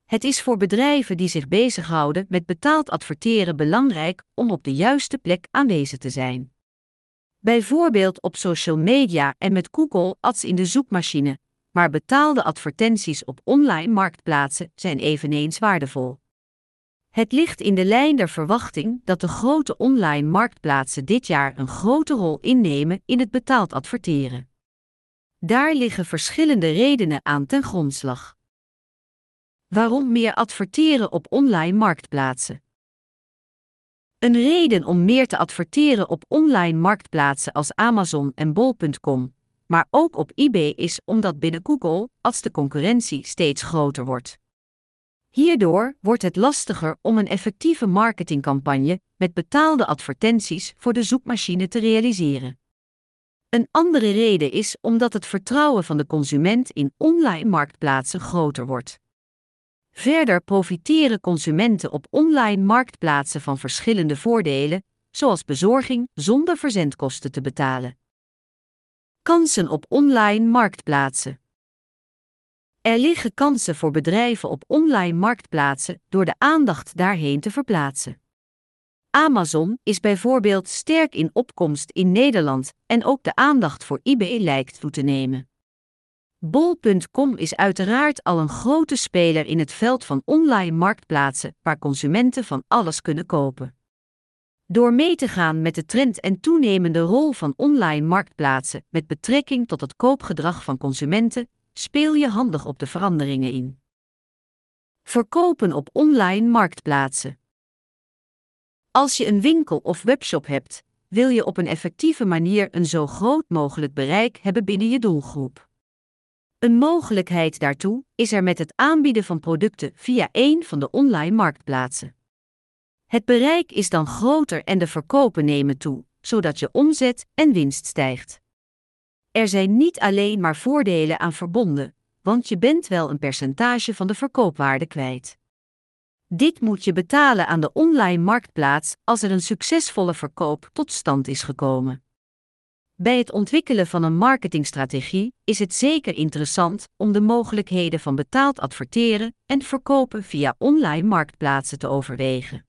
Het is voor bedrijven die zich bezighouden met betaald adverteren belangrijk om op de juiste plek aanwezig te zijn. Bijvoorbeeld op social media en met Google Ads in de zoekmachine, maar betaalde advertenties op online marktplaatsen zijn eveneens waardevol. Het ligt in de lijn der verwachting dat de grote online marktplaatsen dit jaar een grote rol innemen in het betaald adverteren. Daar liggen verschillende redenen aan ten grondslag. Waarom meer adverteren op online marktplaatsen? Een reden om meer te adverteren op online marktplaatsen als Amazon en bol.com, maar ook op eBay is omdat binnen Google Ads de concurrentie steeds groter wordt. Hierdoor wordt het lastiger om een effectieve marketingcampagne met betaalde advertenties voor de zoekmachine te realiseren. Een andere reden is omdat het vertrouwen van de consument in online marktplaatsen groter wordt. Verder profiteren consumenten op online marktplaatsen van verschillende voordelen, zoals bezorging zonder verzendkosten te betalen. Kansen op online marktplaatsen. Er liggen kansen voor bedrijven op online marktplaatsen door de aandacht daarheen te verplaatsen. Amazon is bijvoorbeeld sterk in opkomst in Nederland en ook de aandacht voor eBay lijkt toe te nemen. Bol.com is uiteraard al een grote speler in het veld van online marktplaatsen waar consumenten van alles kunnen kopen. Door mee te gaan met de trend en toenemende rol van online marktplaatsen met betrekking tot het koopgedrag van consumenten, speel je handig op de veranderingen in. Verkopen op online marktplaatsen. Als je een winkel of webshop hebt, wil je op een effectieve manier een zo groot mogelijk bereik hebben binnen je doelgroep. Een mogelijkheid daartoe is er met het aanbieden van producten via een van de online marktplaatsen. Het bereik is dan groter en de verkopen nemen toe, zodat je omzet en winst stijgt. Er zijn niet alleen maar voordelen aan verbonden, want je bent wel een percentage van de verkoopwaarde kwijt. Dit moet je betalen aan de online marktplaats als er een succesvolle verkoop tot stand is gekomen. Bij het ontwikkelen van een marketingstrategie is het zeker interessant om de mogelijkheden van betaald adverteren en verkopen via online marktplaatsen te overwegen.